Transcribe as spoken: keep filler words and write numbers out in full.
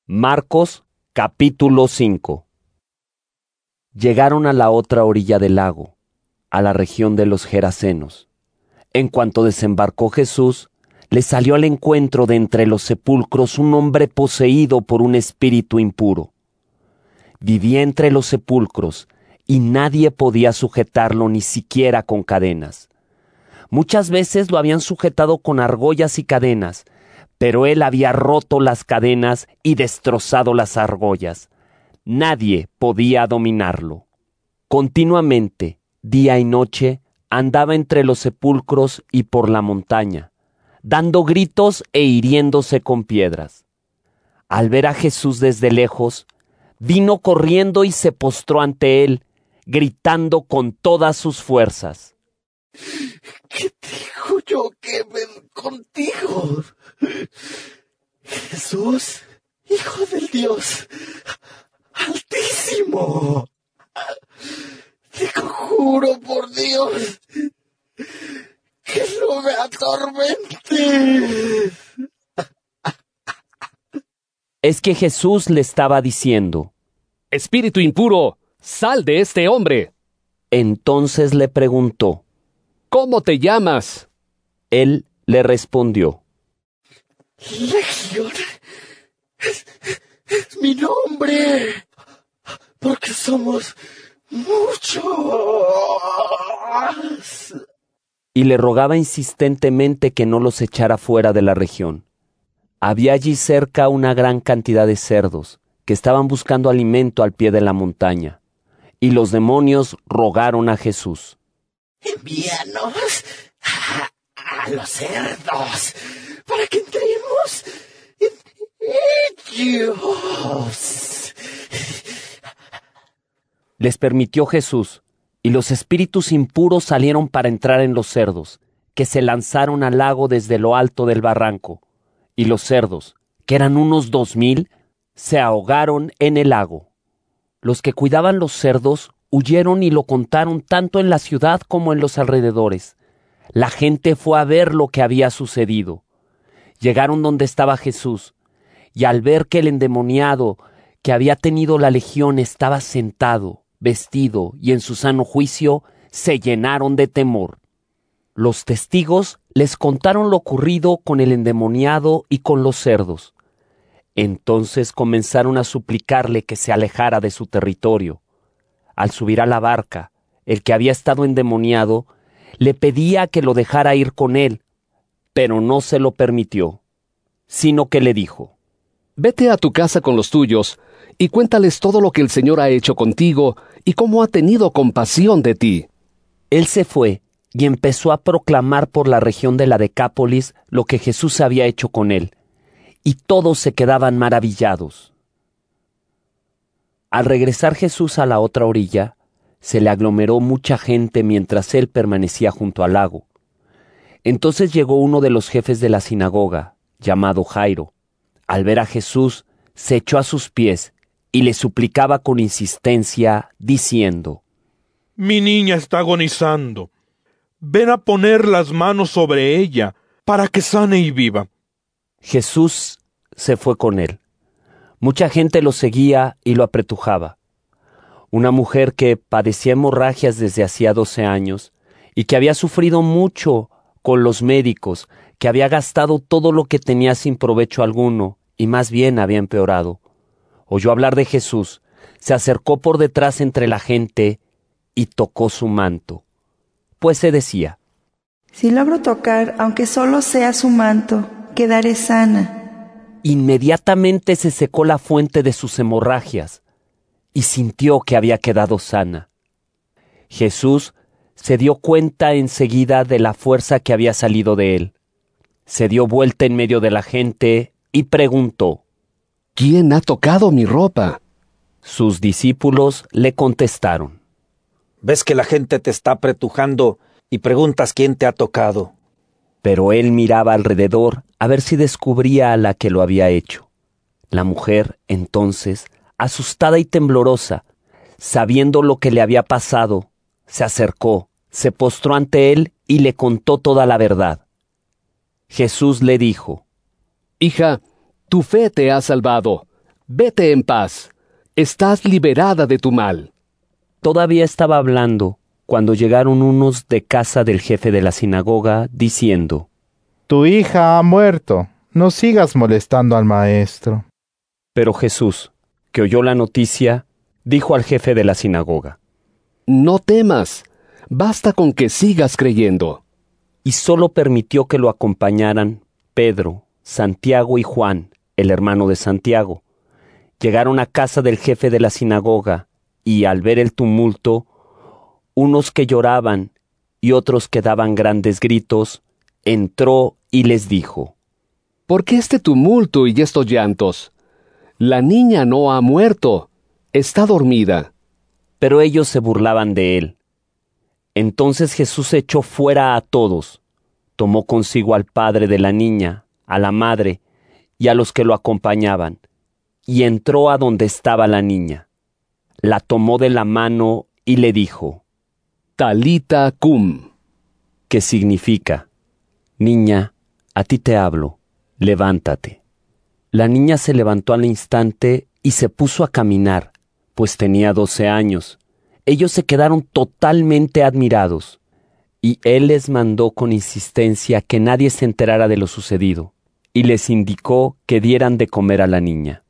Marcos, capítulo cinco. Llegaron a la otra orilla del lago, a la región de los Gerasenos. En cuanto desembarcó Jesús, le salió al encuentro de entre los sepulcros un hombre poseído por un espíritu impuro. Vivía entre los sepulcros, y nadie podía sujetarlo ni siquiera con cadenas. Muchas veces lo habían sujetado con argollas y cadenas, pero él había roto las cadenas y destrozado las argollas. Nadie podía dominarlo. Continuamente, día y noche, andaba entre los sepulcros y por la montaña, dando gritos e hiriéndose con piedras. Al ver a Jesús desde lejos, vino corriendo y se postró ante él, gritando con todas sus fuerzas. ¿Qué digo yo que ver contigo? Jesús, Hijo del Dios Altísimo. Te conjuro por Dios que no me atormentes. Es que Jesús le estaba diciendo: Espíritu impuro, sal de este hombre. Entonces le preguntó: ¿Cómo te llamas? Él le respondió: Legión es, es mi nombre, porque somos muchos. Y le rogaba insistentemente que no los echara fuera de la región. Había allí cerca una gran cantidad de cerdos que estaban buscando alimento al pie de la montaña, y los demonios rogaron a Jesús: Envíanos a, a los cerdos para que entremos en ellos. Les permitió Jesús, y los espíritus impuros salieron para entrar en los cerdos, que se lanzaron al lago desde lo alto del barranco, y los cerdos, que eran unos dos mil, se ahogaron en el lago. Los que cuidaban los cerdos huyeron y lo contaron tanto en la ciudad como en los alrededores. La gente fue a ver lo que había sucedido. Llegaron donde estaba Jesús, y al ver que el endemoniado que había tenido la legión estaba sentado, vestido y en su sano juicio, se llenaron de temor. Los testigos les contaron lo ocurrido con el endemoniado y con los cerdos. Entonces comenzaron a suplicarle que se alejara de su territorio. Al subir a la barca, el que había estado endemoniado le pedía que lo dejara ir con él, pero no se lo permitió, sino que le dijo: Vete a tu casa con los tuyos y cuéntales todo lo que el Señor ha hecho contigo y cómo ha tenido compasión de ti. Él se fue y empezó a proclamar por la región de la Decápolis lo que Jesús había hecho con él, y todos se quedaban maravillados. Al regresar Jesús a la otra orilla, se le aglomeró mucha gente mientras él permanecía junto al lago. Entonces llegó uno de los jefes de la sinagoga, llamado Jairo. Al ver a Jesús, se echó a sus pies y le suplicaba con insistencia, diciendo: Mi niña está agonizando. Ven a poner las manos sobre ella para que sane y viva. Jesús se fue con él. Mucha gente lo seguía y lo apretujaba. Una mujer que padecía hemorragias desde hacía doce años y que había sufrido mucho con los médicos, que había gastado todo lo que tenía sin provecho alguno y más bien había empeorado, oyó hablar de Jesús, se acercó por detrás entre la gente y tocó su manto, pues se decía: Si logro tocar, aunque solo sea su manto, quedaré sana. Inmediatamente se secó la fuente de sus hemorragias y sintió que había quedado sana. Jesús se dio cuenta enseguida de la fuerza que había salido de él. Se dio vuelta en medio de la gente y preguntó: ¿Quién ha tocado mi ropa? Sus discípulos le contestaron: Ves que la gente te está apretujando y preguntas quién te ha tocado. Pero él miraba alrededor a ver si descubría a la que lo había hecho. La mujer, entonces, asustada y temblorosa, sabiendo lo que le había pasado, se acercó, se postró ante él y le contó toda la verdad. Jesús le dijo: Hija, tu fe te ha salvado. vete en paz, estás liberada de tu mal. Todavía estaba hablando cuando llegaron unos de casa del jefe de la sinagoga, diciendo: Tu hija ha muerto, no sigas molestando al maestro. Pero Jesús, que oyó la noticia, dijo al jefe de la sinagoga: No temas, basta con que sigas creyendo. Y solo permitió que lo acompañaran Pedro, Santiago y Juan, el hermano de Santiago. Llegaron a casa del jefe de la sinagoga, y al ver el tumulto, unos que lloraban y otros que daban grandes gritos, entró y les dijo: ¿Por qué este tumulto y estos llantos? La niña no ha muerto, está dormida. Pero ellos se burlaban de él. Entonces Jesús echó fuera a todos, tomó consigo al padre de la niña, a la madre y a los que lo acompañaban, y entró a donde estaba la niña. La tomó de la mano y le dijo: Talita cum, que significa: Niña, a ti te hablo, levántate. La niña se levantó al instante y se puso a caminar, pues tenía doce años. Ellos se quedaron totalmente admirados, y él les mandó con insistencia que nadie se enterara de lo sucedido, y les indicó que dieran de comer a la niña.